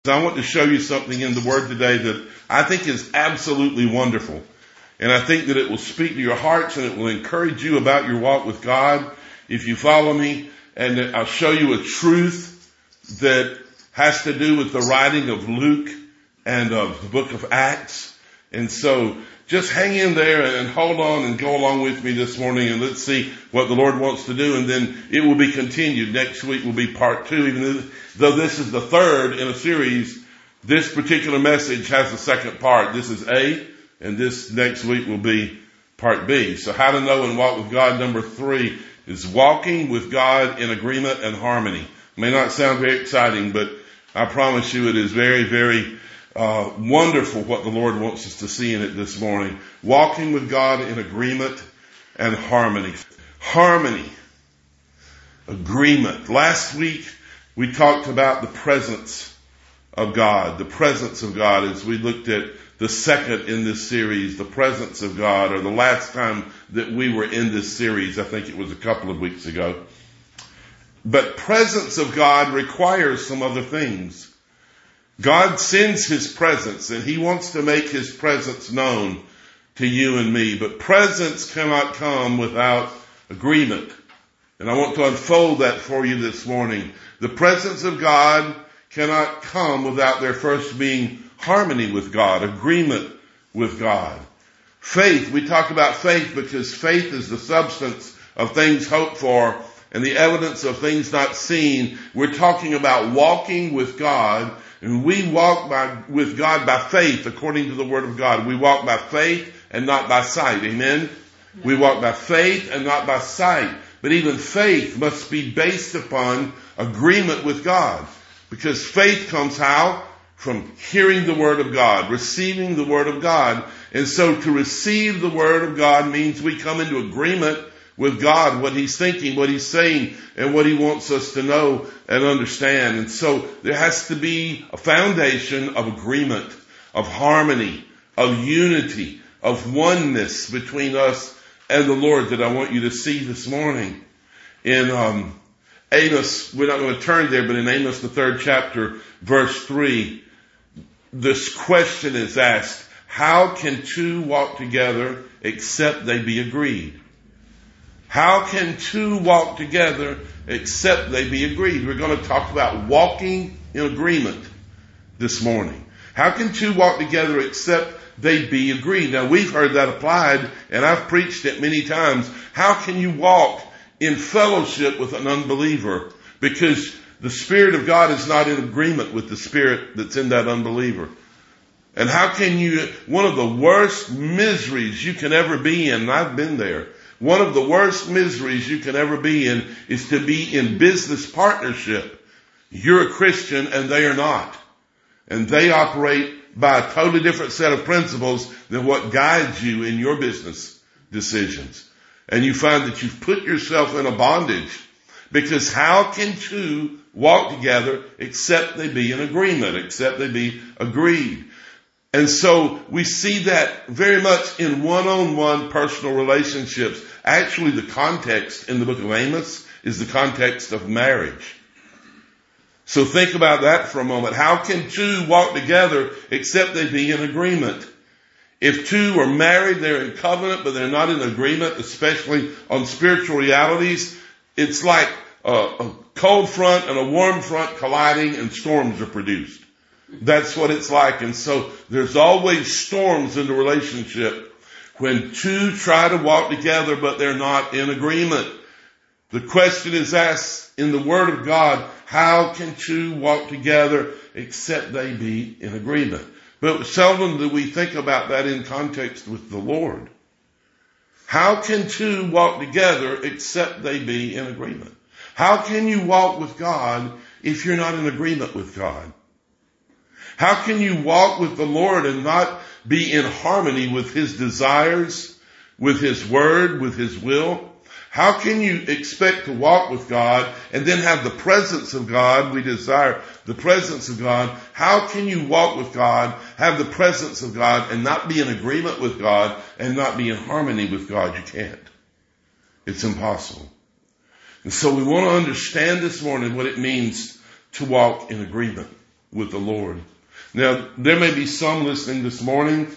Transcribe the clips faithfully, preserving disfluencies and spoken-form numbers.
I want to show you something in the Word today that I think is absolutely wonderful. And I think that it will speak to your hearts and it will encourage you about your walk with God if you follow me. And I'll show you a truth that has to do with the writing of Luke and of the book of Acts. And so just hang in there and hold on and go along with me this morning, and let's see what the Lord wants to do. And then it will be continued. Next week will be part two. Even though this is the third in a series, this particular message has a second part. This is A, and this next week will be part B. So how to know and walk with God, number three, is walking with God in agreement and harmony. May not sound very exciting, but I promise you it is very, very uh wonderful what the Lord wants us to see in it this morning. Walking with God in agreement and harmony. Harmony. Agreement. Last week we talked about the presence of God. The presence of God as we looked at the second in this series, the presence of God, or the last time that we were in this series. I think it was a couple of weeks ago. But presence of God requires some other things. God sends His presence, and He wants to make His presence known to you and me. But presence cannot come without agreement. And I want to unfold that for you this morning. The presence of God cannot come without there first being harmony with God, agreement with God. Faith, we talk about faith because faith is the substance of things hoped for and the evidence of things not seen. We're talking about walking with God. And we walk by, with God by faith, according to the Word of God. We walk by faith and not by sight. Amen? No. We walk by faith and not by sight. But even faith must be based upon agreement with God. Because faith comes how? From hearing the Word of God, receiving the Word of God. And so to receive the Word of God means we come into agreement with God, what He's thinking, what He's saying, and what He wants us to know and understand. And so there has to be a foundation of agreement, of harmony, of unity, of oneness between us and the Lord that I want you to see this morning. In um, Amos, we're not going to turn there, but in Amos, the third chapter, verse three, this question is asked, how can two walk together except they be agreed? How can two walk together except they be agreed? We're going to talk about walking in agreement this morning. How can two walk together except they be agreed? Now, we've heard that applied, and I've preached it many times. How can you walk in fellowship with an unbeliever? Because the Spirit of God is not in agreement with the spirit that's in that unbeliever. And how can you, one of the worst miseries you can ever be in, and I've been there, one of the worst miseries you can ever be in is to be in business partnership. You're a Christian and they are not. And they operate by a totally different set of principles than what guides you in your business decisions. And you find that you've put yourself in a bondage, because how can two walk together except they be in agreement, except they be agreed? And so we see that very much in one-on-one personal relationships. Actually, the context in the book of Amos is the context of marriage. So think about that for a moment. How can two walk together except they be in agreement? If two are married, they're in covenant, but they're not in agreement, especially on spiritual realities. It's like a, a cold front and a warm front colliding, and storms are produced. That's what it's like. And so there's always storms in the relationship when two try to walk together, but they're not in agreement. The question is asked in the Word of God, how can two walk together except they be in agreement? But seldom do we think about that in context with the Lord. How can two walk together except they be in agreement? How can you walk with God if you're not in agreement with God? How can you walk with the Lord and not be in harmony with His desires, with His word, with His will? How can you expect to walk with God and then have the presence of God? We desire the presence of God. How can you walk with God, have the presence of God, and not be in agreement with God and not be in harmony with God? You can't. It's impossible. And so we want to understand this morning what it means to walk in agreement. with the Lord. Now, there may be some listening this morning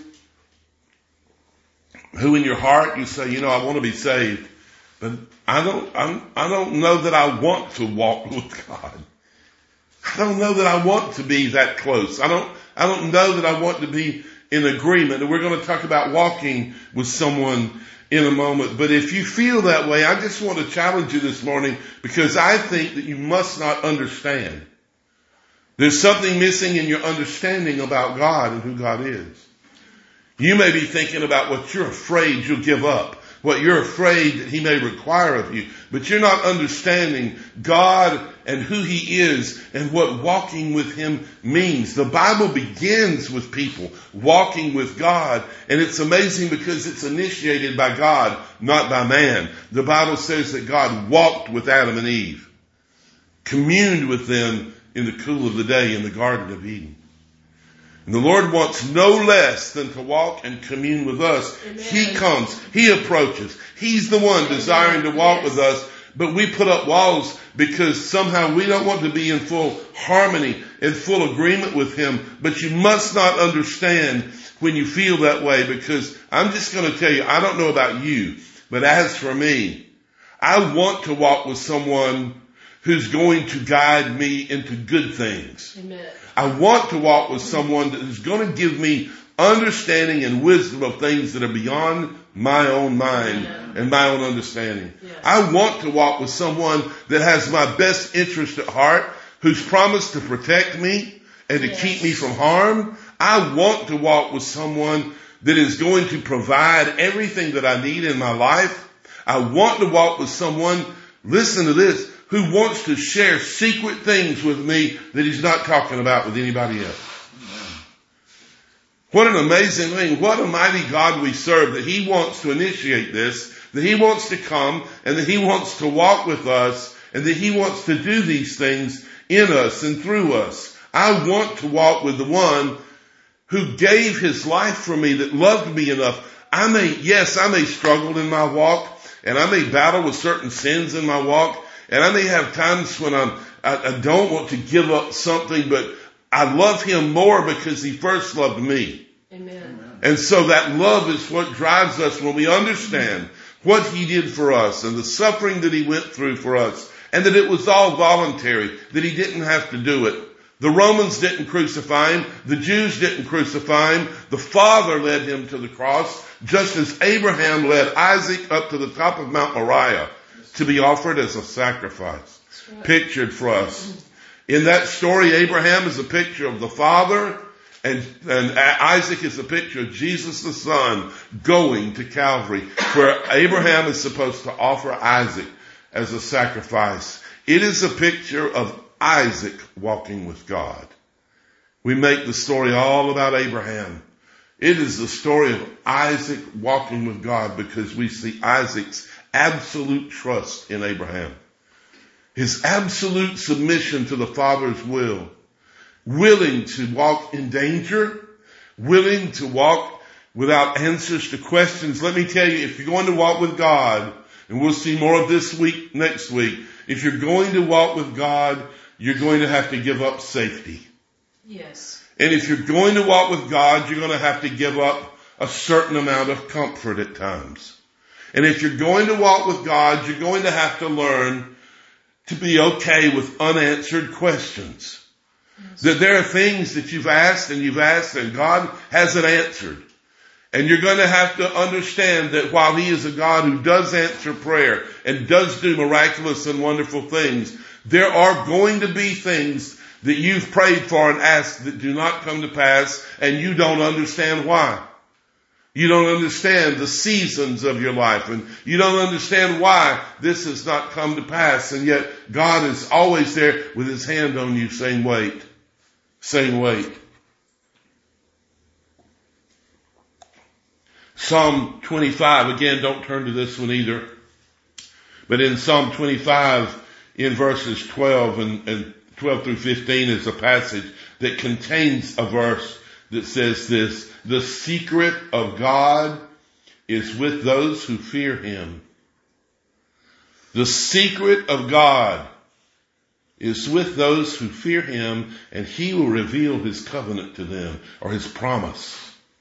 who in your heart you say, you know, I want to be saved, but I don't, I'm, I don't know that I want to walk with God. I don't know that I want to be that close. I don't, I don't know that I want to be in agreement. And we're going to talk about walking with someone in a moment. But if you feel that way, I just want to challenge you this morning, because I think that you must not understand. There's something missing in your understanding about God and who God is. You may be thinking about what you're afraid you'll give up, what you're afraid that He may require of you, but you're not understanding God and who He is and what walking with Him means. The Bible begins with people walking with God, and it's amazing because it's initiated by God, not by man. The Bible says that God walked with Adam and Eve, communed with them in the cool of the day in the Garden of Eden. And the Lord wants no less than to walk and commune with us. Amen. He comes, He approaches. He's the one desiring to walk yes. with us, but we put up walls because somehow we don't want to be in full harmony, in full agreement with Him. But you must not understand when you feel that way, because I'm just going to tell you, I don't know about you, but as for me, I want to walk with someone who's going to guide me into good things. Amen. I want to walk with someone that is going to give me understanding and wisdom of things that are beyond my own mind Amen. And my own understanding. Yes. I want to walk with someone that has my best interest at heart, who's promised to protect me and to yes. keep me from harm. I want to walk with someone that is going to provide everything that I need in my life. I want to walk with someone, listen to this, who wants to share secret things with me that he's not talking about with anybody else. What an amazing thing. What a mighty God we serve, that He wants to initiate this, that He wants to come, and that He wants to walk with us, and that He wants to do these things in us and through us. I want to walk with the one who gave His life for me, that loved me enough. I may, yes, I may struggle in my walk, and I may battle with certain sins in my walk, and I may have times when I'm, I, I don't want to give up something, but I love Him more because He first loved me. Amen. And so that love is what drives us when we understand what He did for us and the suffering that He went through for us, and that it was all voluntary, that He didn't have to do it. The Romans didn't crucify Him. The Jews didn't crucify Him. The Father led Him to the cross, just as Abraham led Isaac up to the top of Mount Moriah to be offered as a sacrifice, right. Pictured for us. In that story, Abraham is a picture of the Father, and, and Isaac is a picture of Jesus the Son going to Calvary, where Abraham is supposed to offer Isaac as a sacrifice. It is a picture of Isaac walking with God. We make the story all about Abraham. It is the story of Isaac walking with God, because we see Isaac's absolute trust in Abraham. His absolute submission to the Father's will. Willing to walk in danger. Willing to walk without answers to questions. Let me tell you, if you're going to walk with God, and we'll see more of this week, next week, if you're going to walk with God, you're going to have to give up safety. Yes. And if you're going to walk with God, you're going to have to give up a certain amount of comfort at times. And if you're going to walk with God, you're going to have to learn to be okay with unanswered questions. Yes. That there are things that you've asked and you've asked and God hasn't answered. And you're going to have to understand that while He is a God who does answer prayer and does do miraculous and wonderful things, there are going to be things that you've prayed for and asked that do not come to pass, and you don't understand why. You don't understand the seasons of your life, and you don't understand why this has not come to pass, and yet God is always there with His hand on you saying, wait, saying wait. Psalm twenty-five, again, don't turn to this one either, but in Psalm twenty-five, in verses twelve and, and twelve through fifteen is a passage that contains a verse that says this: the secret of God is with those who fear Him. The secret of God is with those who fear him, and he will reveal his covenant to them, or his promise.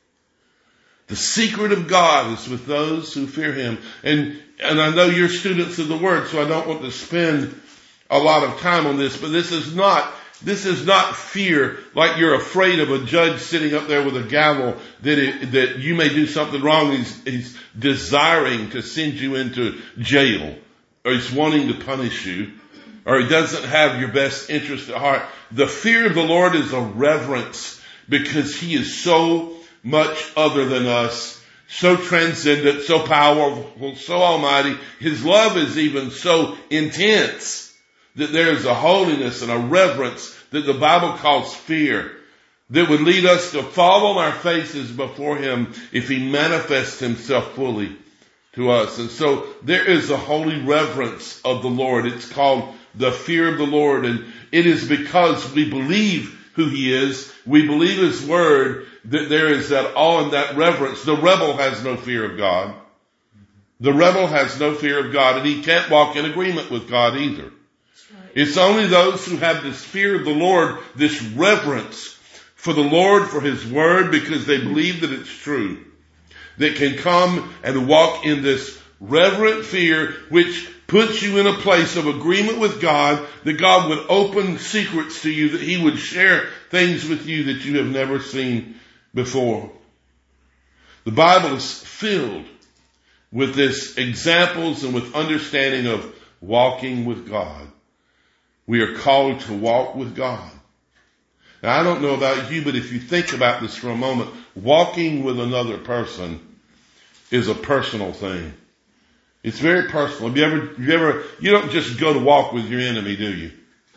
The secret of God is with those who fear him. And, and I know you're students of the word, so I don't want to spend a lot of time on this, but this is not, this is not fear like you're afraid of a judge sitting up there with a gavel that it, that you may do something wrong. He's, he's desiring to send you into jail, or he's wanting to punish you, or he doesn't have your best interest at heart. The fear of the Lord is a reverence because he is so much other than us, so transcendent, so powerful, so almighty. His love is even so intense that there is a holiness and a reverence that the Bible calls fear that would lead us to fall on our faces before him if he manifests himself fully to us. And so there is a holy reverence of the Lord. It's called the fear of the Lord. And it is because we believe who he is, we believe his word, that there is that awe and that reverence. The rebel has no fear of God. The rebel has no fear of God, and he can't walk in agreement with God either. It's only those who have this fear of the Lord, this reverence for the Lord, for his word, because they believe that it's true, that can come and walk in this reverent fear, which puts you in a place of agreement with God, that God would open secrets to you, that he would share things with you that you have never seen before. The Bible is filled with this examples and with understanding of walking with God. We are called to walk with God. Now, I don't know about you, but if you think about this for a moment, walking with another person is a personal thing. It's very personal. Have you ever, you ever, you don't just go to walk with your enemy, do you?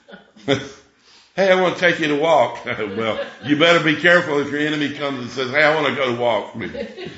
Hey, I want to take you to walk. Well, you better be careful if your enemy comes and says, hey, I want to go to walk with you.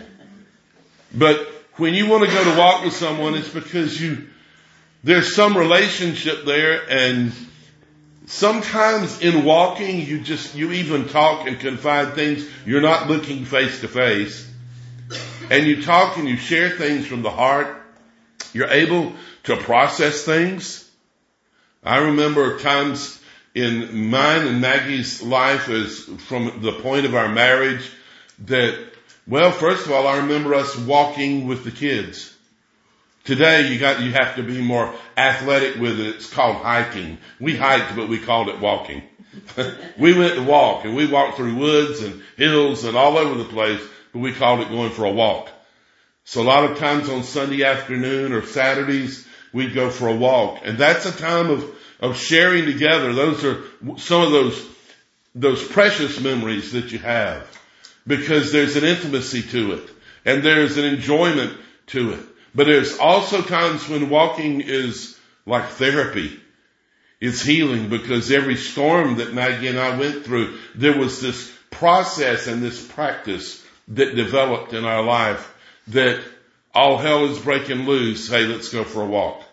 But when you want to go to walk with someone, it's because you, there's some relationship there, and sometimes in walking, you just, you even talk and confide things. You're not looking face to face. And you talk and you share things from the heart. You're able to process things. I remember times in mine and Maggie's life as from the point of our marriage that, well, first of all, I remember us walking with the kids. Today you got, you have to be more athletic with it. It's called hiking. We hiked, but we called it walking. We went to walk, and we walked through woods and hills and all over the place, but we called it going for a walk. So a lot of times on Sunday afternoon or Saturdays, we'd go for a walk. And that's a time of, of sharing together. Those are some of those, those precious memories that you have, because there's an intimacy to it and there's an enjoyment to it. But there's also times when walking is like therapy. It's healing, because every storm that Maggie and I went through, there was this process and this practice that developed in our life that all hell is breaking loose. Hey, let's go for a walk.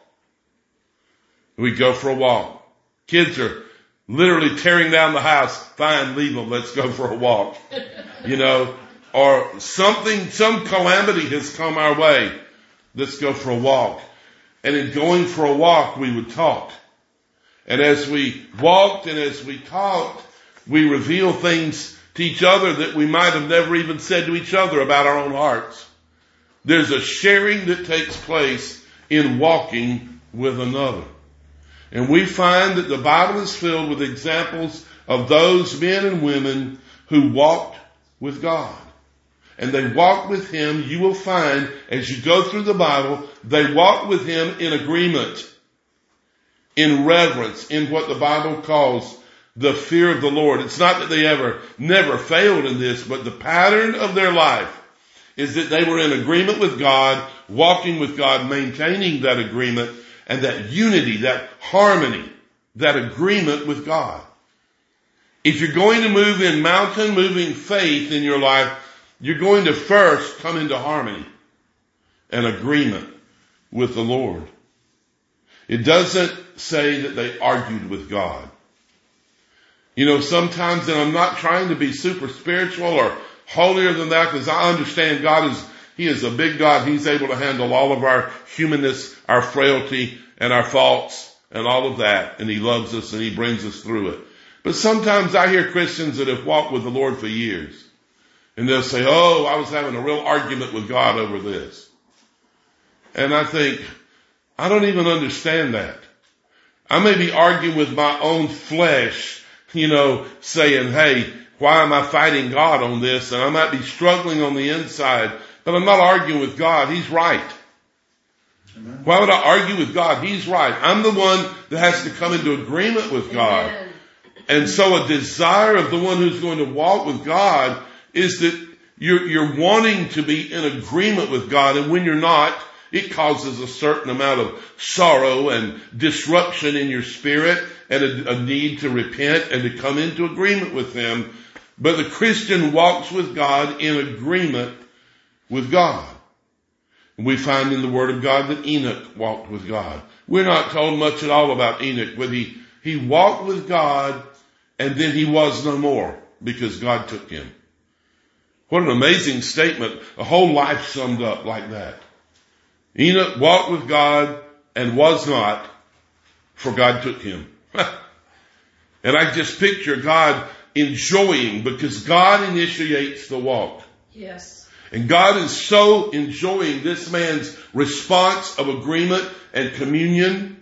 We go for a walk. Kids are literally tearing down the house. Fine, leave them. Let's go for a walk. You know, or something, some calamity has come our way. Let's go for a walk. And in going for a walk, we would talk. And as we walked and as we talked, we reveal things to each other that we might have never even said to each other about our own hearts. There's a sharing that takes place in walking with another. And we find that the Bible is filled with examples of those men and women who walked with God. And they walked with him. You will find, as you go through the Bible, they walked with him in agreement, in reverence, in what the Bible calls the fear of the Lord. It's not that they ever, never failed in this, but the pattern of their life is that they were in agreement with God, walking with God, maintaining that agreement and that unity, that harmony, that agreement with God. If you're going to move in mountain moving faith in your life, you're going to first come into harmony and agreement with the Lord. It doesn't say that they argued with God. You know, sometimes, and I'm not trying to be super spiritual or holier than that, because I understand God is, he is a big God. He's able to handle all of our humanness, our frailty, and our faults. and all of that, and he loves us and he brings us through it. But sometimes I hear Christians that have walked with the Lord for years, and they'll say, oh, I was having a real argument with God over this. And I think, I don't even understand that. I may be arguing with my own flesh, you know, saying, hey, why am I fighting God on this? And I might be struggling on the inside, but I'm not arguing with God. He's right. Amen. Why would I argue with God? He's right. I'm the one that has to come into agreement with God. Amen. And so a desire of the one who's going to walk with God is that you're, you're wanting to be in agreement with God. And when you're not, it causes a certain amount of sorrow and disruption in your spirit and a, a need to repent and to come into agreement with Him. But the Christian walks with God in agreement with God. We find in the Word of God that Enoch walked with God. We're not told much at all about Enoch, but he, he walked with God and then he was no more because God took him. What an amazing statement. A whole life summed up like that. Enoch walked with God and was not, for God took him. And I just picture God enjoying, because God initiates the walk. Yes. And God is so enjoying this man's response of agreement and communion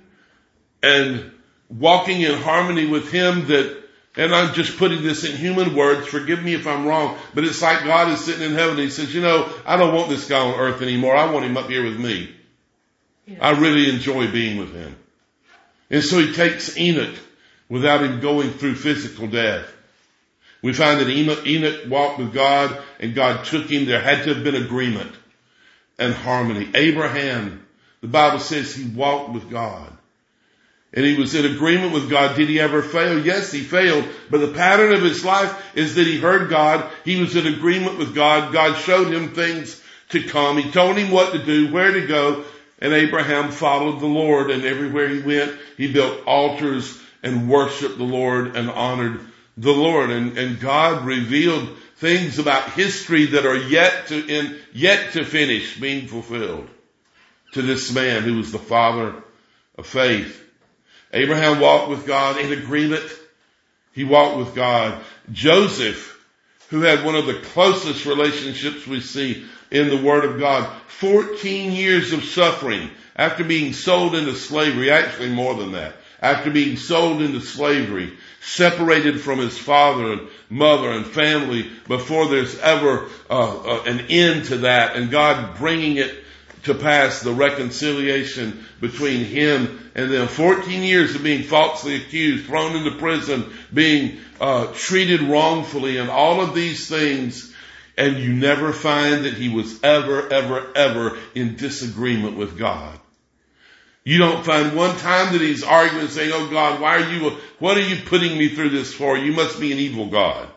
and walking in harmony with Him that, and I'm just putting this in human words, forgive me if I'm wrong, but it's like God is sitting in heaven and He says, you know, I don't want this guy on earth anymore. I want him up here with me. Yes. I really enjoy being with him. And so He takes Enoch without him going through physical death. We find that Enoch, Enoch walked with God and God took him. There had to have been agreement and harmony. Abraham, the Bible says he walked with God. And he was in agreement with God. Did he ever fail? Yes, he failed. But the pattern of his life is that he heard God. He was in agreement with God. God showed him things to come. He told him what to do, where to go. And Abraham followed the Lord. And everywhere he went, he built altars and worshiped the Lord and honored the Lord. And, and God revealed things about history that are yet to in, yet to finish being fulfilled to this man who was the father of faith. Abraham walked with God in agreement. He walked with God. Joseph, who had one of the closest relationships we see in the Word of God, fourteen years of suffering after being sold into slavery, actually more than that, after being sold into slavery, separated from his father and mother and family before there's ever uh, uh, an end to that, and God bringing it to pass, the reconciliation between him and them. fourteen years of being falsely accused, thrown into prison, being uh, treated wrongfully, and all of these things, and you never find that he was ever, ever, ever in disagreement with God. You don't find one time that he's arguing saying, oh God, why are you, what are you putting me through this for? You must be an evil God.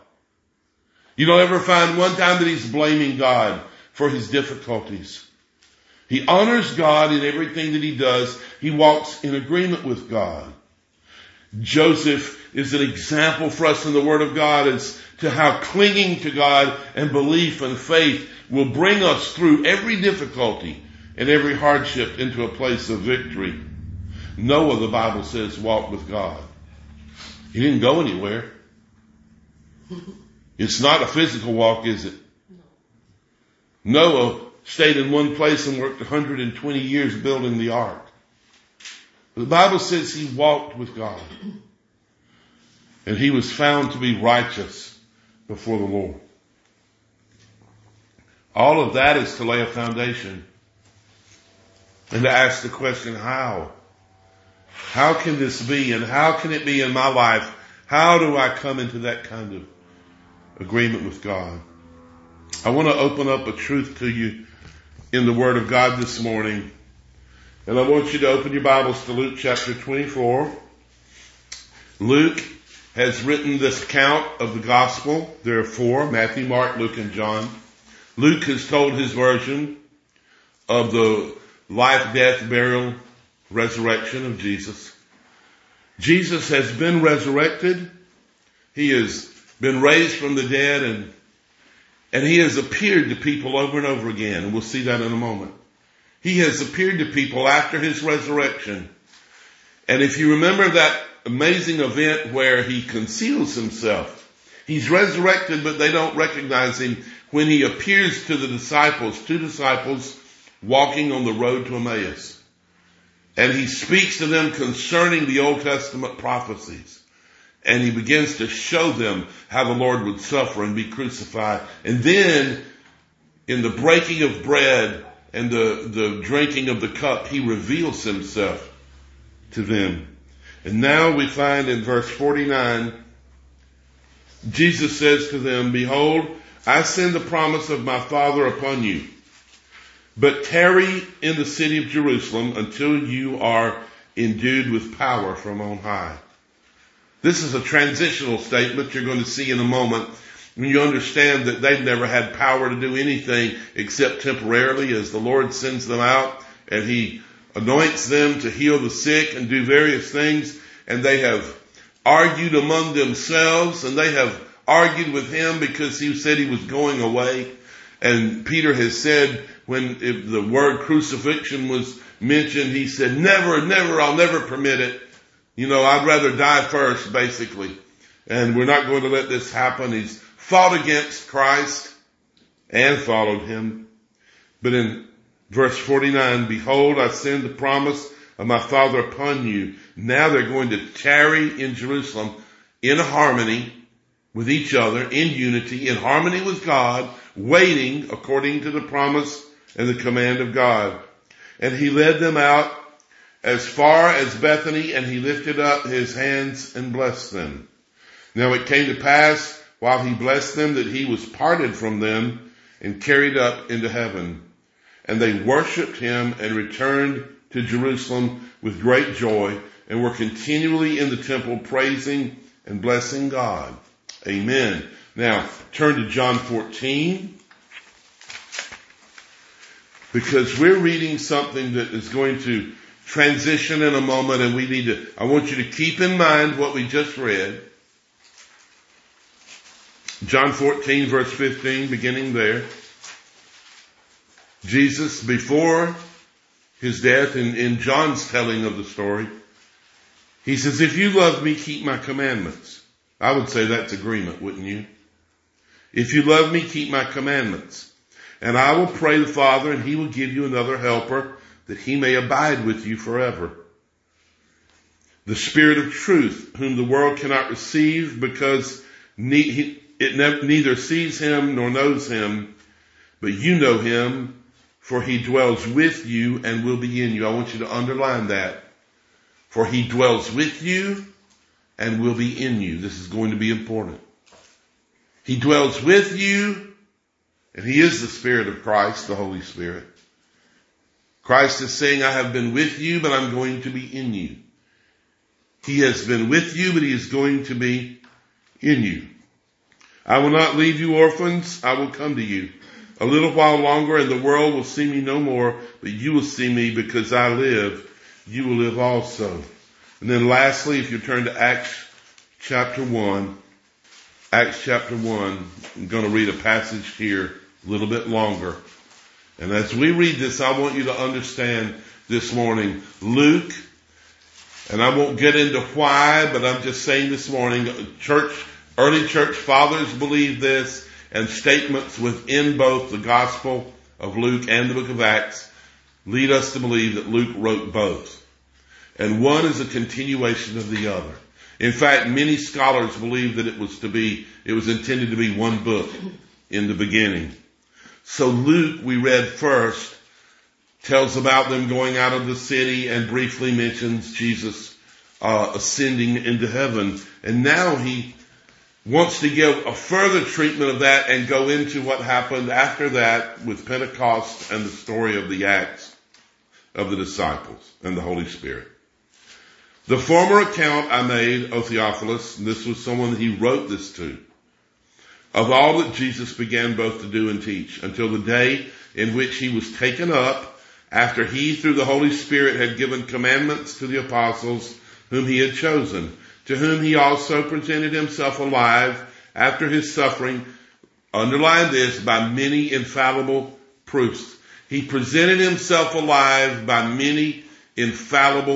You don't ever find one time that he's blaming God for his difficulties. He honors God in everything that he does. He walks in agreement with God. Joseph is an example for us in the Word of God as to how clinging to God and belief and faith will bring us through every difficulty and every hardship into a place of victory. Noah, the Bible says, walked with God. He didn't go anywhere. It's not a physical walk, is it? Noah stayed in one place and worked one hundred twenty years building the ark. The Bible says he walked with God. And he was found to be righteous before the Lord. All of that is to lay a foundation and to ask the question, how? How can this be? And how can it be in my life? How do I come into that kind of agreement with God? I want to open up a truth to you in the Word of God this morning. And I want you to open your Bibles to Luke chapter twenty-four. Luke has written this account of the gospel. There are four: Matthew, Mark, Luke, and John. Luke has told his version of the life, death, burial, resurrection of Jesus. Jesus has been resurrected. He has been raised from the dead, and and he has appeared to people over and over again. And we'll see that in a moment. He has appeared to people after his resurrection. And if you remember that amazing event where he conceals himself, he's resurrected, but they don't recognize him when he appears to the disciples, two disciples walking on the road to Emmaus. And he speaks to them concerning the Old Testament prophecies. And he begins to show them how the Lord would suffer and be crucified. And then in the breaking of bread and the, the drinking of the cup, he reveals himself to them. And now we find in verse forty-nine, Jesus says to them, "Behold, I send the promise of my Father upon you, but tarry in the city of Jerusalem until you are endued with power from on high." This is a transitional statement you're going to see in a moment when you understand that they've never had power to do anything except temporarily as the Lord sends them out and he anoints them to heal the sick and do various things. And they have argued among themselves and they have argued with him because he said he was going away. And Peter has said when if the word crucifixion was mentioned, he said, never, never, I'll never permit it. You know, I'd rather die first, basically. And we're not going to let this happen. He's fought against Christ and followed him. But in verse forty-nine, "Behold, I send the promise of my Father upon you." Now they're going to tarry in Jerusalem in harmony with each other, in unity, in harmony with God, waiting according to the promise and the command of God. "And he led them out as far as Bethany, and he lifted up his hands and blessed them. Now it came to pass, while he blessed them, that he was parted from them and carried up into heaven. And they worshipped him and returned to Jerusalem with great joy, and were continually in the temple praising and blessing God." Amen. Now turn to John fourteen, because we're reading something that is going to transition in a moment, and we need to, I want you to keep in mind what we just read. John fourteen verse fifteen, beginning there. Jesus, before his death, in, in John's telling of the story, he says, "If you love me, keep my commandments." I would say that's agreement, wouldn't you? "If you love me, keep my commandments. And I will pray the Father, and he will give you another helper, that he may abide with you forever. The Spirit of truth, whom the world cannot receive, because it neither sees him nor knows him, but you know him, for he dwells with you and will be in you." I want you to underline that. For he dwells with you and will be in you. This is going to be important. He dwells with you, and he is the Spirit of Christ, the Holy Spirit. Christ is saying, "I have been with you, but I'm going to be in you." He has been with you, but he is going to be in you. "I will not leave you orphans. I will come to you. A little while longer, and the world will see me no more, but you will see me, because I live. You will live also." And then lastly, if you turn to Acts chapter one, Acts chapter one, I'm going to read a passage here a little bit longer. And as we read this, I want you to understand this morning, Luke, and I won't get into why, but I'm just saying this morning, church, early church fathers believe this, and statements within both the Gospel of Luke and the book of Acts lead us to believe that Luke wrote both. And one is a continuation of the other. In fact, many scholars believe that it was to be, it was intended to be one book in the beginning. So Luke, we read first, tells about them going out of the city and briefly mentions Jesus uh, ascending into heaven. And now he wants to give a further treatment of that and go into what happened after that with Pentecost and the story of the Acts of the disciples and the Holy Spirit. "The former account I made, O Theophilus," and this was someone that he wrote this to, "of all that Jesus began both to do and teach, until the day in which he was taken up, after he through the Holy Spirit had given commandments to the apostles whom he had chosen, to whom he also presented himself alive after his suffering," underline this, "by many infallible proofs." He presented himself alive by many infallible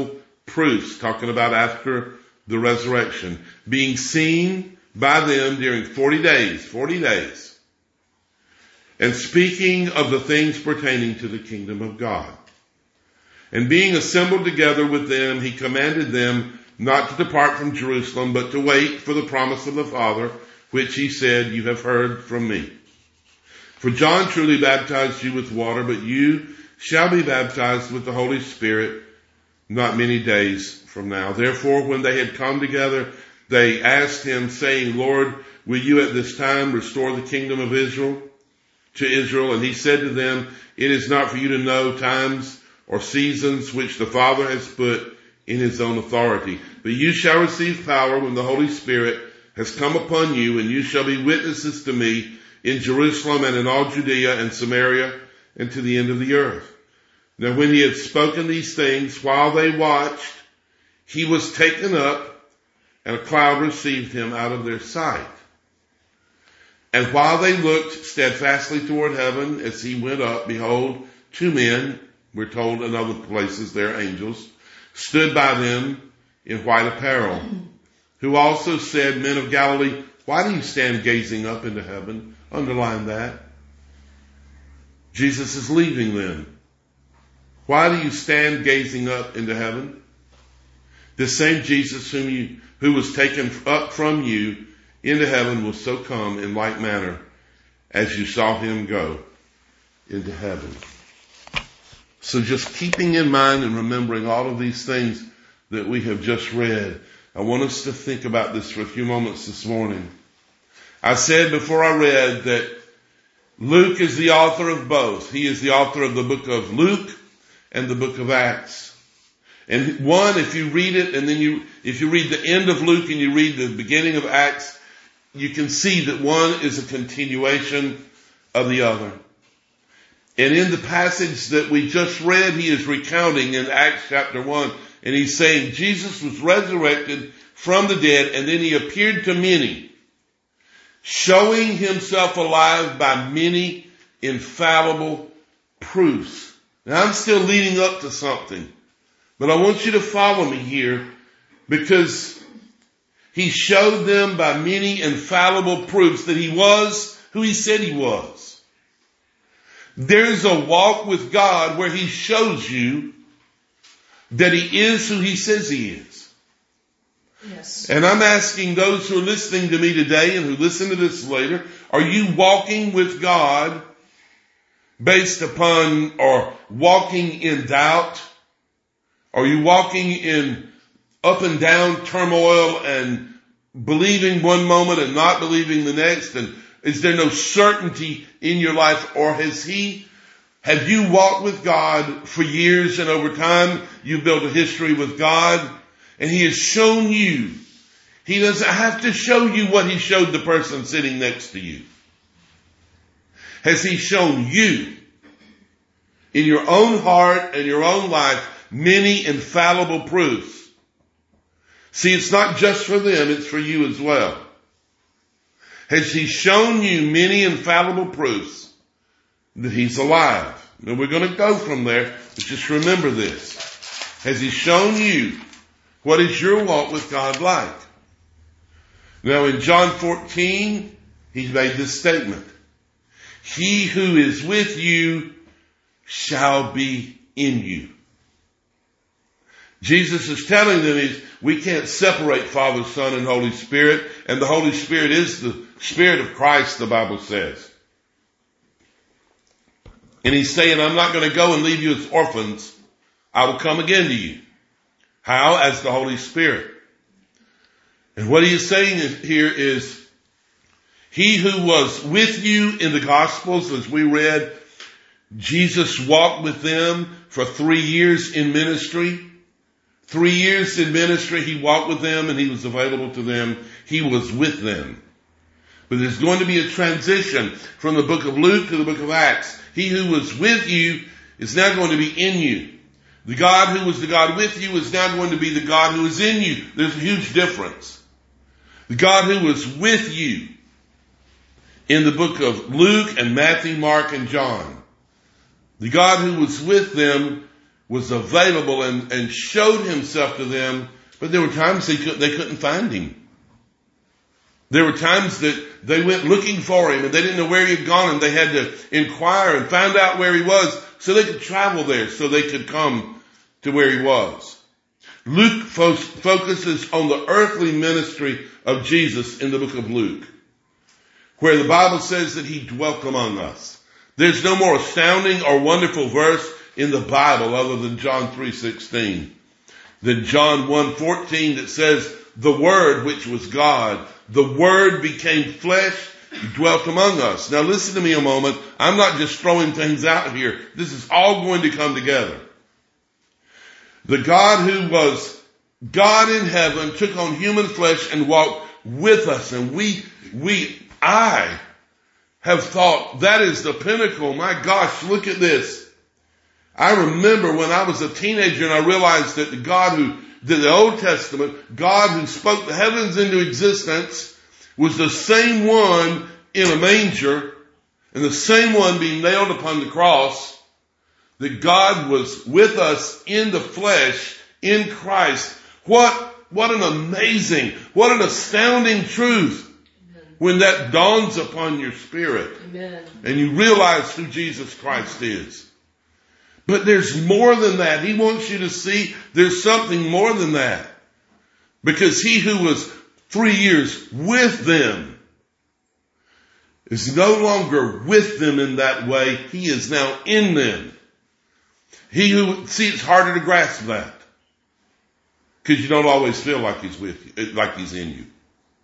proofs, talking about after the resurrection, being seen by them during forty days, forty days, and speaking of the things pertaining to the kingdom of God. And being assembled together with them, he commanded them not to depart from Jerusalem, but to wait for the promise of the Father, which he said, you have heard from me. For John truly baptized you with water, but you shall be baptized with the Holy Spirit not many days from now. Therefore, when they had come together, they asked him, saying, Lord, will you at this time restore the kingdom of Israel to Israel? And he said to them, it is not for you to know times or seasons which the Father has put in his own authority. But you shall receive power when the Holy Spirit has come upon you, and you shall be witnesses to me in Jerusalem and in all Judea and Samaria and to the end of the earth. Now when he had spoken these things, while they watched, he was taken up, and a cloud received him out of their sight. And while they looked steadfastly toward heaven as he went up, behold, two men, we're told in other places they're angels, stood by them in white apparel, who also said, Men of Galilee, why do you stand gazing up into heaven? Underline that. Jesus is leaving them. Why do you stand gazing up into heaven? The same Jesus whom you, who was taken up from you into heaven will so come in like manner as you saw him go into heaven. So just keeping in mind and remembering all of these things that we have just read, I want us to think about this for a few moments this morning. I said before I read that Luke is the author of both. He is the author of the book of Luke and the book of Acts. And one, if you read it, and then you, if you read the end of Luke and you read the beginning of Acts, you can see that one is a continuation of the other. And in the passage that we just read, he is recounting in Acts chapter one, and he's saying Jesus was resurrected from the dead, and then he appeared to many, showing himself alive by many infallible proofs. Now I'm still leading up to something, but I want you to follow me here, because he showed them by many infallible proofs that he was who he said he was. There's a walk with God where he shows you that he is who he says he is. Yes. And I'm asking those who are listening to me today and who listen to this later, are you walking with God based upon or walking in doubt? Are you walking in up and down turmoil and believing one moment and not believing the next? And is there no certainty in your life? Or has he, have you walked with God for years, and over time you've built a history with God, and he has shown you? He doesn't have to show you what he showed the person sitting next to you. Has he shown you in your own heart and your own life many infallible proofs? See, it's not just for them, it's for you as well. Has he shown you many infallible proofs that he's alive? Now we're going to go from there, but just remember this. Has he shown you what is your walk with God like? Now in John fourteen, he's made this statement. He who is with you shall be in you. Jesus is telling them is we can't separate Father, Son, and Holy Spirit, and the Holy Spirit is the Spirit of Christ, the Bible says. And he's saying, I'm not going to go and leave you as orphans. I will come again to you. How? As the Holy Spirit. And what he is saying here is, he who was with you in the Gospels, as we read, Jesus walked with them for three years in ministry. Three years in ministry, he walked with them and he was available to them. He was with them. But there's going to be a transition from the book of Luke to the book of Acts. He who was with you is now going to be in you. The God who was the God with you is now going to be the God who is in you. There's a huge difference. The God who was with you in the book of Luke and Matthew, Mark, and John. The God who was with them was available and, and showed himself to them, but there were times they, could, they couldn't find him. There were times that they went looking for him and they didn't know where he had gone, and they had to inquire and find out where he was so they could travel there, so they could come to where he was. Luke fo- focuses on the earthly ministry of Jesus in the book of Luke, where the Bible says that he dwelt among us. There's no more astounding or wonderful verse in the Bible other than John three sixteen, than John one fourteen that says, the Word, which was God, the Word became flesh, dwelt among us. Now listen to me a moment. I'm not just throwing things out here. This is all going to come together. The God who was God in heaven took on human flesh and walked with us. And we, we, I have thought that is the pinnacle. My gosh, look at this. I remember when I was a teenager and I realized that the God who did the Old Testament, God who spoke the heavens into existence, was the same one in a manger and the same one being nailed upon the cross, that God was with us in the flesh, in Christ. What, what an amazing, what an astounding truth. Amen. When that dawns upon your spirit. Amen. And you realize who Jesus Christ is. But there's more than that. He wants you to see there's something more than that. Because he who was three years with them is no longer with them in that way. He is now in them. He who, see, it's harder to grasp that. Because you don't always feel like he's with you, like he's in you.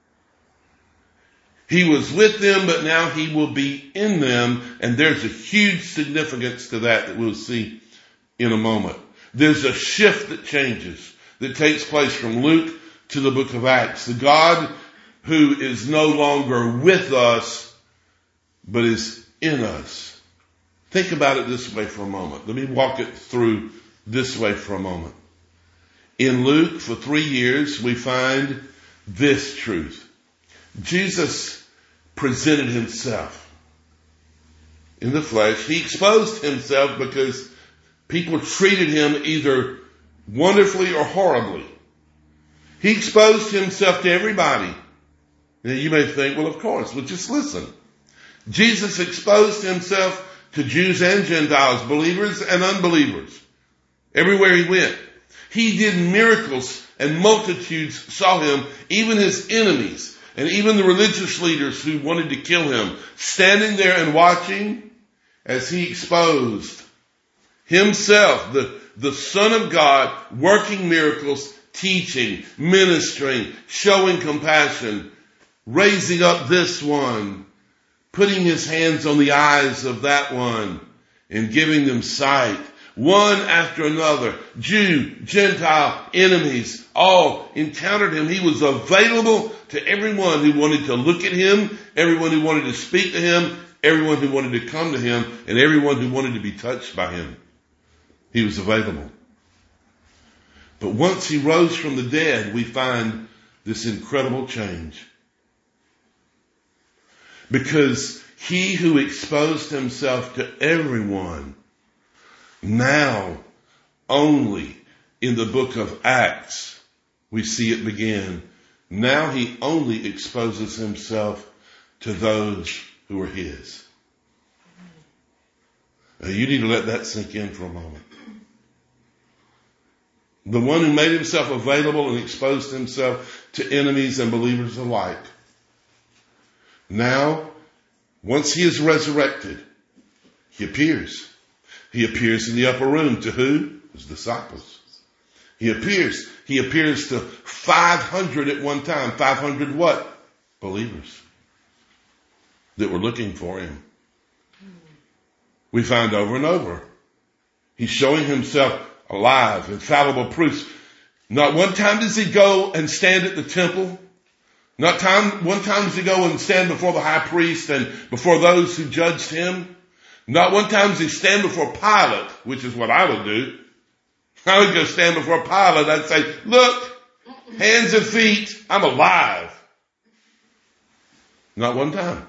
He was with them, but now he will be in them. And there's a huge significance to that that we'll see in a moment. There's a shift that changes, that takes place from Luke to the book of Acts. The God who is no longer with us, but is in us. Think about it this way for a moment. Let me walk it through this way for a moment. In Luke, for three years, we find this truth. Jesus presented himself in the flesh. He exposed himself because people treated him either wonderfully or horribly. He exposed himself to everybody. Now you may think, well, of course, well, just listen. Jesus exposed himself to Jews and Gentiles, believers and unbelievers, everywhere he went. He did miracles and multitudes saw him, even his enemies and even the religious leaders who wanted to kill him, standing there and watching as he exposed himself, the, the Son of God, working miracles, teaching, ministering, showing compassion, raising up this one, putting his hands on the eyes of that one and giving them sight. One after another, Jew, Gentile, enemies, all encountered him. He was available to everyone who wanted to look at him, everyone who wanted to speak to him, everyone who wanted to come to him, and everyone who wanted to be touched by him. He was available. But once he rose from the dead, we find this incredible change. Because he who exposed himself to everyone, now only in the book of Acts we see it begin. Now he only exposes himself to those who are his. Now you need to let that sink in for a moment. The one who made himself available and exposed himself to enemies and believers alike. Now, once he is resurrected, he appears. He appears in the upper room to who? His disciples. He appears. He appears to five hundred at one time. five hundred what? Believers that were looking for him. We find over and over. He's showing himself alive, infallible proofs. Not one time does he go and stand at the temple. Not time, one time does he go and stand before the high priest and before those who judged him. Not one time does he stand before Pilate, which is what I would do. I would go stand before Pilate. I'd say, look, hands and feet, I'm alive. Not one time.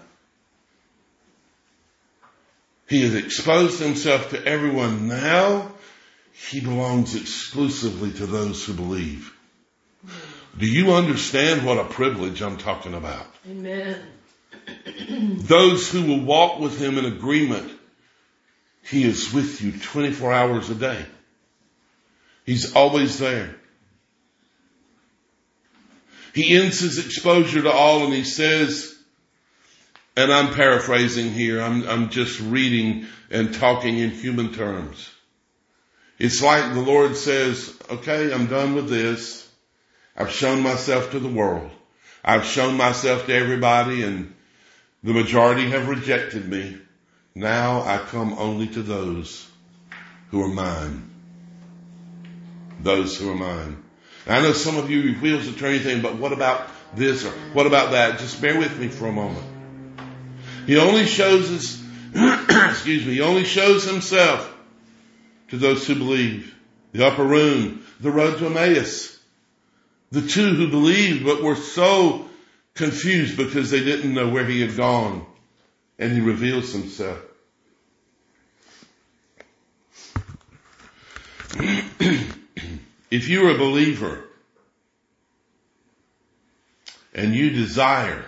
He has exposed himself to everyone. Now He belongs exclusively to those who believe. Do you understand what a privilege I'm talking about? Amen. Those who will walk with him in agreement, he is with you twenty-four hours a day. He's always there. He ends his exposure to all and he says, and I'm paraphrasing here, I'm, I'm just reading and talking in human terms. It's like the Lord says, okay, I'm done with this. I've shown myself to the world. I've shown myself to everybody and the majority have rejected me. Now I come only to those who are mine. Those who are mine. And I know some of you, your wheels are turning, thinking, but what about this or what about that? Just bear with me for a moment. He only shows us, excuse me, he only shows himself to those who believe. The upper room, the road to Emmaus. The two who believed but were so confused because they didn't know where he had gone. And he reveals himself. If you're a believer and you desire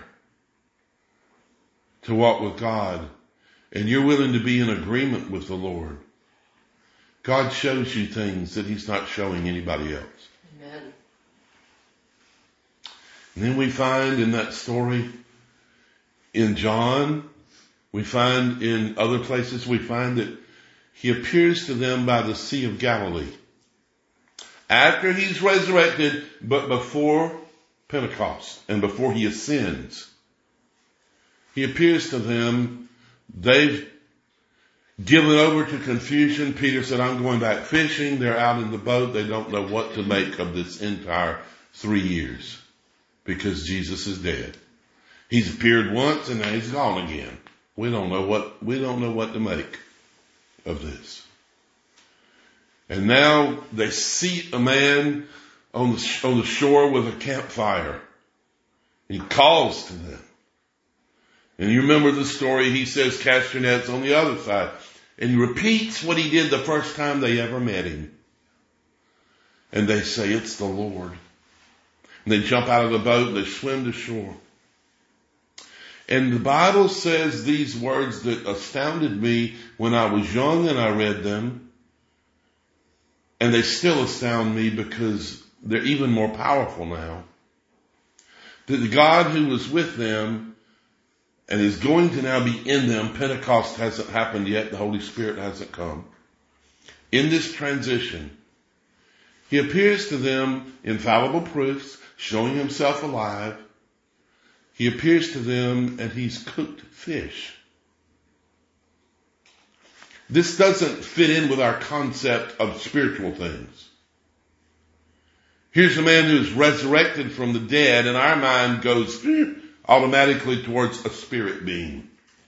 to walk with God and you're willing to be in agreement with the Lord, God shows you things that he's not showing anybody else. Amen. And then we find in that story in John, we find in other places, we find that he appears to them by the Sea of Galilee. After he's resurrected, but before Pentecost and before he ascends, he appears to them. They've given over to confusion. Peter said, I'm going back fishing. They're out in the boat. They don't know what to make of this entire three years because Jesus is dead. He's appeared once and now he's gone again. We don't know what, we don't know what to make of this. And now they seat a man on the, on the shore with a campfire. He calls to them. And you remember the story, he says, cast your nets on the other side. And he repeats what he did the first time they ever met him. And they say, it's the Lord. And they jump out of the boat and they swim to shore. And the Bible says these words that astounded me when I was young and I read them. And they still astound me because they're even more powerful now. That the God who was with them and is going to now be in them, Pentecost hasn't happened yet, the Holy Spirit hasn't come. In this transition, he appears to them infallible proofs, showing himself alive. He appears to them and he's cooked fish. This doesn't fit in with our concept of spiritual things. Here's a man who is resurrected from the dead, and our mind goes automatically towards a spirit being.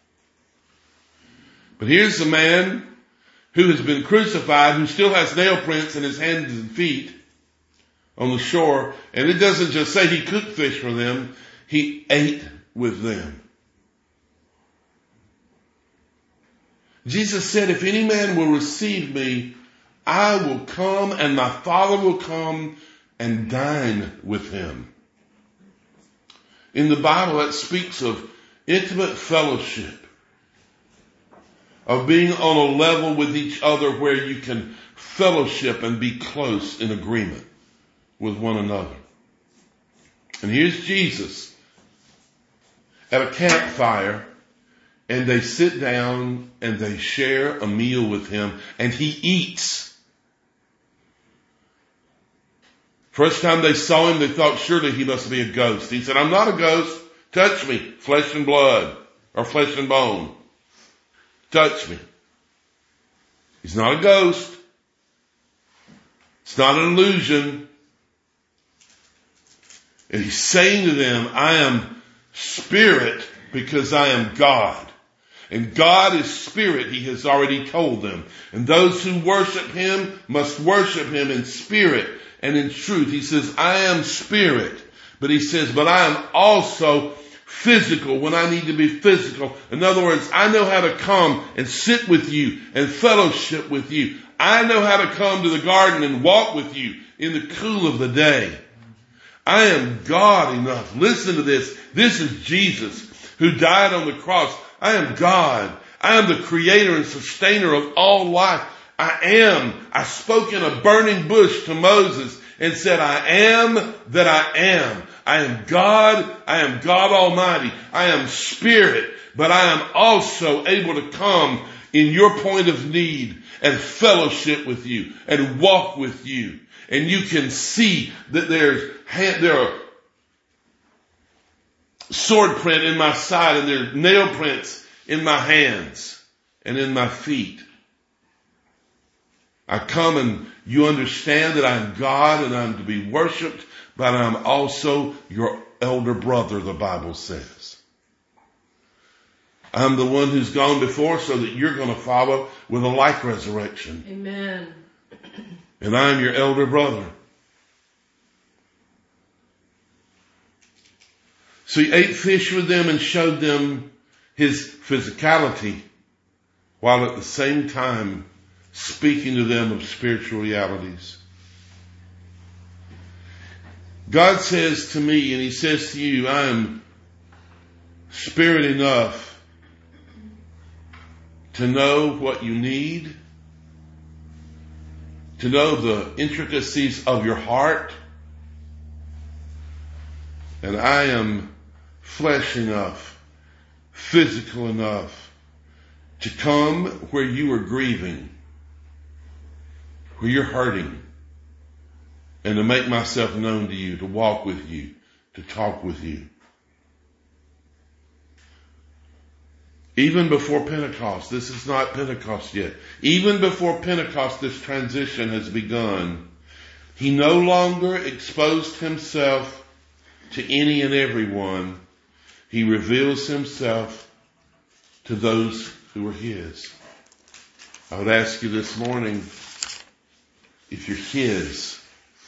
But here's a man who has been crucified, who still has nail prints in his hands and feet on the shore, and it doesn't just say he cooked fish for them, he ate with them. Jesus said, if any man will receive me, I will come and my Father will come and dine with him. In the Bible, that speaks of intimate fellowship, of being on a level with each other where you can fellowship and be close in agreement with one another. And here's Jesus at a campfire, and they sit down and they share a meal with him, and he eats. First time they saw him, they thought surely he must be a ghost. He said, I'm not a ghost. Touch me, flesh and blood, or flesh and bone. Touch me. He's not a ghost. It's not an illusion. And he's saying to them, I am spirit because I am God. And God is spirit, he has already told them. And those who worship him must worship him in spirit and in truth. He says, I am spirit. But he says, but I am also physical when I need to be physical. In other words, I know how to come and sit with you and fellowship with you. I know how to come to the garden and walk with you in the cool of the day. I am God enough. Listen to this. This is Jesus who died on the cross. I am God. I am the creator and sustainer of all life. I am. I spoke in a burning bush to Moses and said, I am that I am. I am God. I am God Almighty. I am Spirit, but I am also able to come in your point of need and fellowship with you and walk with you. And you can see that there's there are sword print in my side and there are nail prints in my hands and in my feet. I come and you understand that I'm God and I'm to be worshiped, but I'm also your elder brother, the Bible says. I'm the one who's gone before so that you're going to follow with a like resurrection. Amen. And I'm your elder brother. So he ate fish with them and showed them his physicality, while at the same time speaking to them of spiritual realities. God says to me, and he says to you, I am spirit enough to know what you need, to know the intricacies of your heart, and I am flesh enough, physical enough to come where you are grieving, where you're hurting, and to make myself known to you, to walk with you, to talk with you. Even before Pentecost, this is not Pentecost yet. Even before Pentecost, this transition has begun. He no longer exposed himself to any and everyone. He reveals himself to those who are his. I would ask you this morning, if you're his,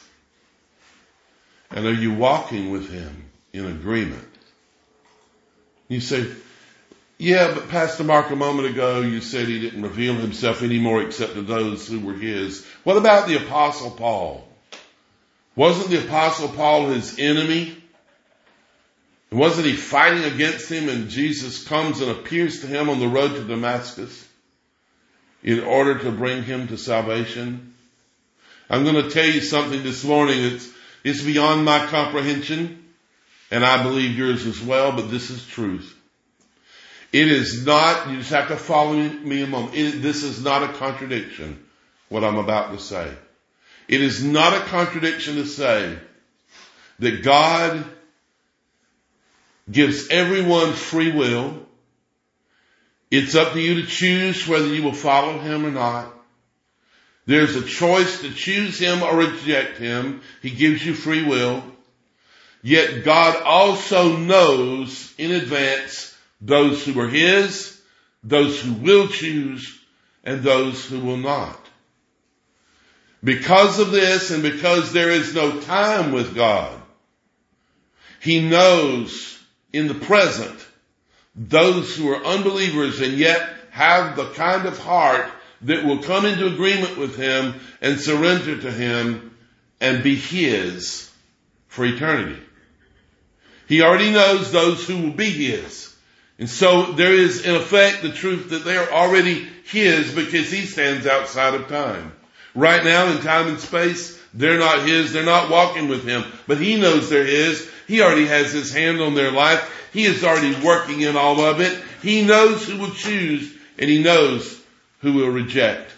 and are you walking with him in agreement? You say, yeah, but Pastor Mark, a moment ago you said he didn't reveal himself anymore except to those who were his. What about the Apostle Paul? Wasn't the Apostle Paul his enemy? Wasn't he fighting against him, and Jesus comes and appears to him on the road to Damascus in order to bring him to salvation? I'm going to tell you something this morning that's it's beyond my comprehension, and I believe yours as well, but this is truth. It is not, you just have to follow me a moment. It, this is not a contradiction, what I'm about to say. It is not a contradiction to say that God gives everyone free will. It's up to you to choose whether you will follow him or not. There's a choice to choose him or reject him. He gives you free will. Yet God also knows in advance those who are his, those who will choose, and those who will not. Because of this, and because there is no time with God, he knows in the present those who are unbelievers and yet have the kind of heart that will come into agreement with him and surrender to him and be his for eternity. He already knows those who will be his. And so there is in effect the truth that they are already his because he stands outside of time. Right now in time and space, they're not his, they're not walking with him, but he knows they're his. He already has his hand on their life. He is already working in all of it. He knows who will choose and he knows who will reject.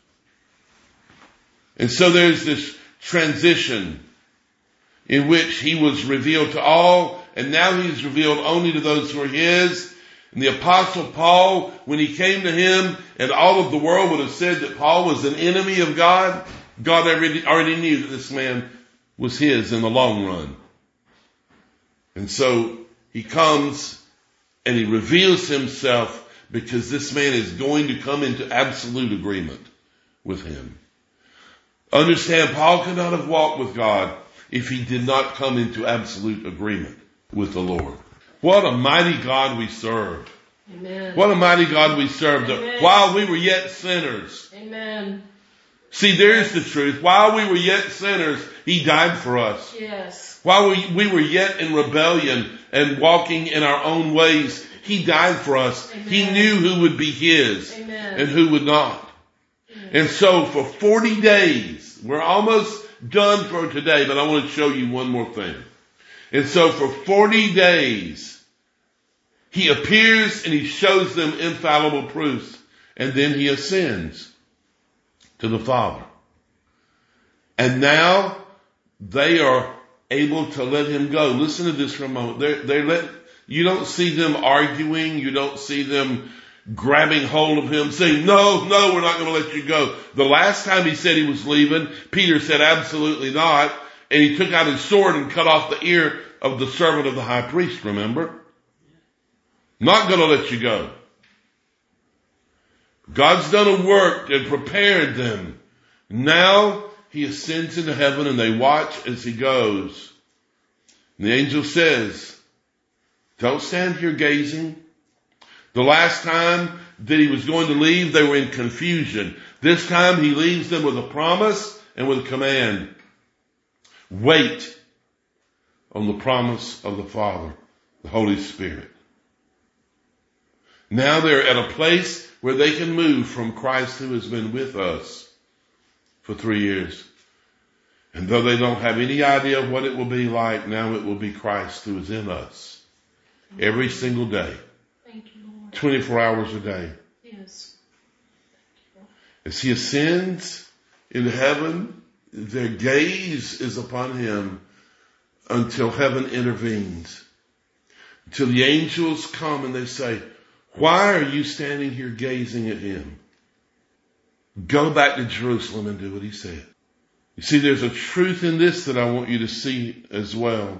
And so there's this transition in which he was revealed to all, and now he's revealed only to those who are his. And the Apostle Paul, when he came to him, and all of the world would have said that Paul was an enemy of God, God already, already knew that this man was his in the long run. And so he comes and he reveals himself because this man is going to come into absolute agreement with him. Understand, Paul could not have walked with God if he did not come into absolute agreement with the Lord. What a mighty God we serve. Amen. What a mighty God we serve. That while we were yet sinners, Amen. See, there's the truth. While we were yet sinners, He died for us. Yes. While we, we were yet in rebellion and walking in our own ways, He died for us. Amen. He knew who would be His Amen. and who would not. Amen. And so for forty days, we're almost done for today, but I want to show you one more thing. And so for forty days, He appears and He shows them infallible proofs, and then He ascends to the Father. And now they are able to let Him go. Listen to this for a moment. They're, they're let, you don't see them arguing. You don't see them grabbing hold of Him, saying, no, no, we're not going to let you go. The last time He said He was leaving, Peter said, absolutely not. And he took out his sword and cut off the ear of the servant of the high priest, remember? Not going to let you go. God's done a work and prepared them. Now He ascends into heaven and they watch as He goes. And the angel says, don't stand here gazing. The last time that He was going to leave, they were in confusion. This time He leaves them with a promise and with a command. Wait on the promise of the Father, the Holy Spirit. Now they're at a place where they can move from Christ who has been with us for three years. And though they don't have any idea of what it will be like, now it will be Christ who is in us every single day. Thank you, Lord. twenty-four hours a day. Yes. As He ascends into heaven, their gaze is upon Him until heaven intervenes. Until the angels come and they say, why are you standing here gazing at Him? Go back to Jerusalem and do what He said. You see, there's a truth in this that I want you to see as well.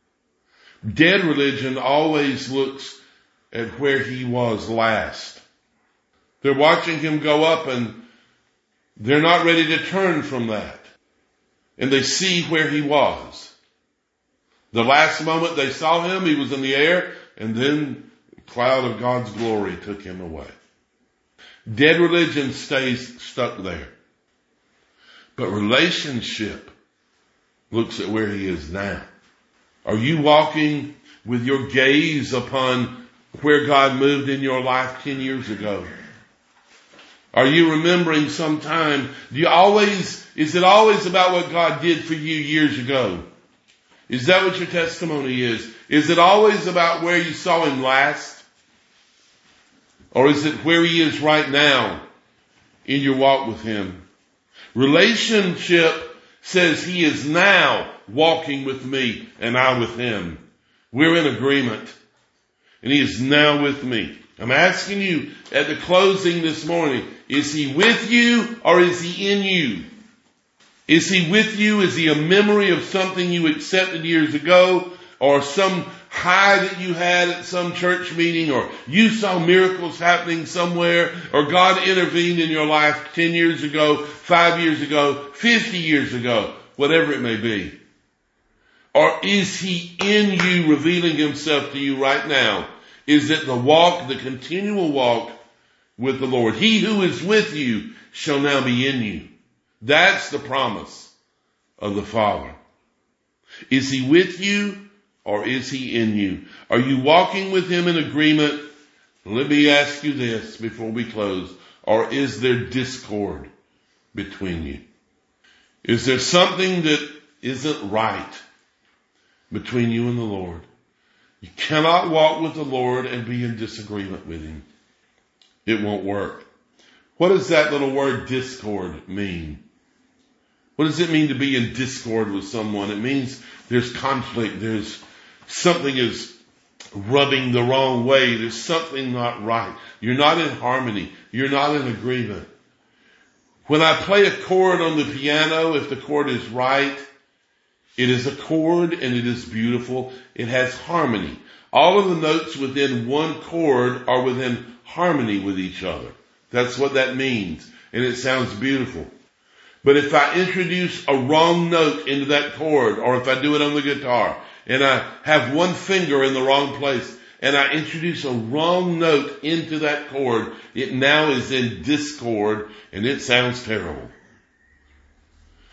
Dead religion always looks at where He was last. They're watching Him go up and they're not ready to turn from that. And they see where He was. The last moment they saw Him, He was in the air, and then cloud of God's glory took Him away. Dead religion stays stuck there. But relationship looks at where He is now. Are you walking with your gaze upon where God moved in your life ten years ago? Are you remembering some time? Do you always, is it always about what God did for you years ago? Is that what your testimony is? Is it always about where you saw Him last? Or is it where He is right now in your walk with Him? Relationship says He is now walking with me and I with Him. We're in agreement. And He is now with me. I'm asking you at the closing this morning, is He with you or is He in you? Is He with you? Is He a memory of something you accepted years ago, or some high that you had at some church meeting, or you saw miracles happening somewhere, or God intervened in your life ten years ago, five years ago, fifty years ago, whatever it may be? Or is He in you, revealing Himself to you right now? Is it the walk, the continual walk with the Lord? He who is with you shall now be in you. That's the promise of the Father. Is He with you or is He in you? Are you walking with Him in agreement? Let me ask you this before we close. Or is there discord between you? Is there something that isn't right between you and the Lord? You cannot walk with the Lord and be in disagreement with Him. It won't work. What does that little word discord mean? What does it mean to be in discord with someone? It means there's conflict. There's something is rubbing the wrong way. There's something not right. You're not in harmony. You're not in agreement. When I play a chord on the piano, if the chord is right, it is a chord and it is beautiful. It has harmony. All of the notes within one chord are within harmony with each other. That's what that means. And it sounds beautiful. But if I introduce a wrong note into that chord, or if I do it on the guitar, and I have one finger in the wrong place, and I introduce a wrong note into that chord, it now is in discord, and it sounds terrible.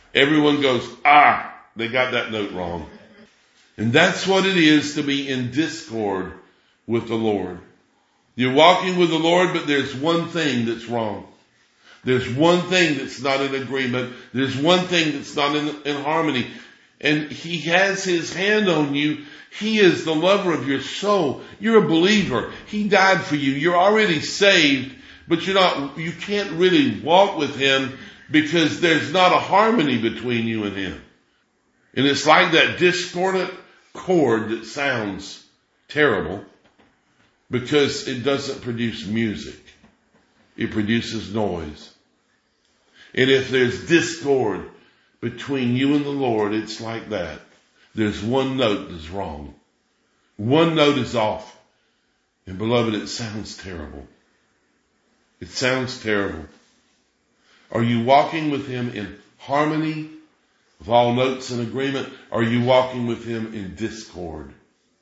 everyone goes, ah, they got that note wrong. And that's what it is to be in discord with the Lord. You're walking with the Lord, but there's one thing that's wrong. There's one thing that's not in agreement. There's one thing that's not in, in harmony. And He has His hand on you. He is the lover of your soul. You're a believer. He died for you. You're already saved, but you're not, you can't really walk with Him because there's not a harmony between you and Him. And it's like that discordant chord that sounds terrible because it doesn't produce music. It produces noise. And if there's discord between you and the Lord, it's like that. There's one note that's wrong. One note is off. And beloved, it sounds terrible. It sounds terrible. Are you walking with Him in harmony, with all notes in agreement? Are you walking with Him in discord?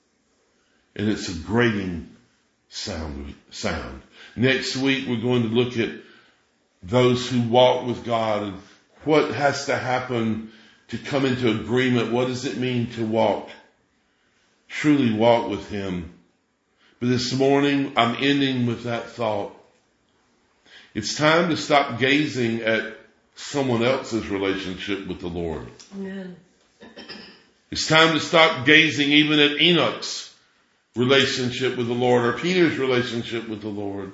And it's a grating sound. sound. Next week, we're going to look at those who walk with God and what has to happen to come into agreement. What does it mean to walk? Truly walk with Him. But this morning, I'm ending with that thought. It's time to stop gazing at someone else's relationship with the Lord. Amen. It's time to stop gazing even at Enoch's relationship with the Lord or Peter's relationship with the Lord.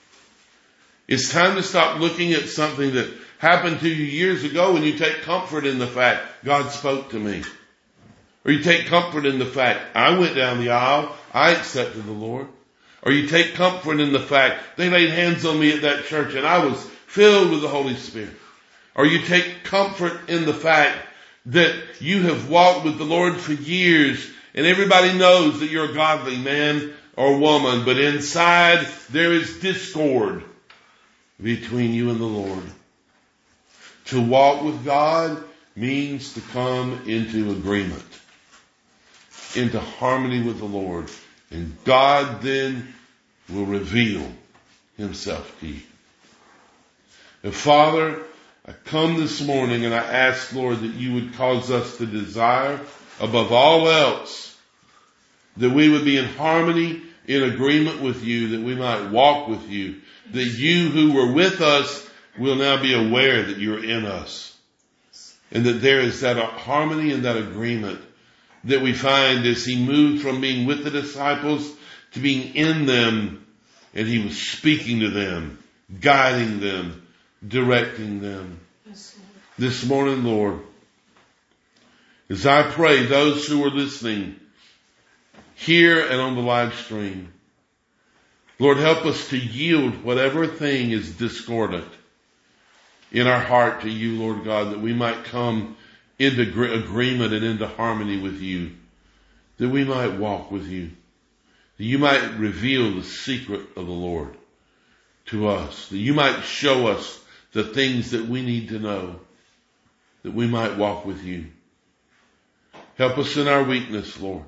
It's time to stop looking at something that happened to you years ago and you take comfort in the fact God spoke to me. Or you take comfort in the fact I went down the aisle, I accepted the Lord. Or you take comfort in the fact they laid hands on me at that church and I was filled with the Holy Spirit. Or you take comfort in the fact that you have walked with the Lord for years and everybody knows that you're a godly man or woman, but inside there is discord between you and the Lord. To walk with God means to come into agreement, into harmony with the Lord. And God then will reveal Himself to you. And Father, I come this morning and I ask, Lord, that you would cause us to desire above all else that we would be in harmony, in agreement with you, that we might walk with you, that you who were with us will now be aware that you're in us. And that there is that harmony and that agreement that we find as He moved from being with the disciples to being in them, and He was speaking to them, guiding them, directing them. Yes, Lord. This morning, Lord, as I pray those who are listening here and on the live stream, Lord, help us to yield whatever thing is discordant in our heart to you, Lord God, that we might come into agreement and into harmony with you, that we might walk with you, that you might reveal the secret of the Lord to us, that you might show us the things that we need to know, that we might walk with you. Help us in our weakness, Lord.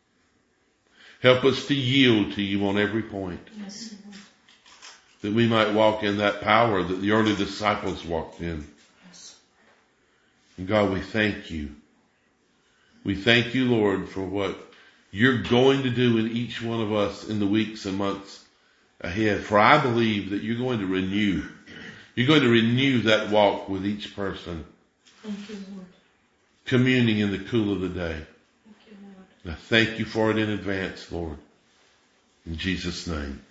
Help us to yield to you on every point. Yes, Lord. That we might walk in that power that the early disciples walked in. Yes. And God, we thank you. We thank you, Lord, for what you're going to do in each one of us in the weeks and months ahead. For I believe that you're going to renew. You're going to renew that walk with each person. Thank you, Lord. Communing in the cool of the day. Thank you, Lord. And I thank you for it in advance, Lord. In Jesus' name.